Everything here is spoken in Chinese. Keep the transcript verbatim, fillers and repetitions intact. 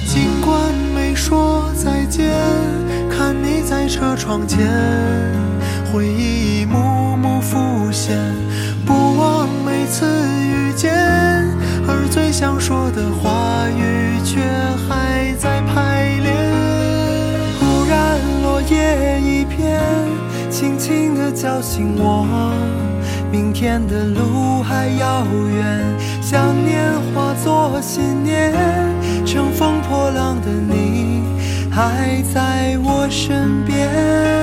尽管没说再见，看你在车窗前，回忆一幕幕浮现，不忘每次遇见，而最想说的话语却还在排练。忽然落叶一片，轻轻地叫醒我，明天的路还遥远，想念化作信念，乘风破浪的你还在我身边。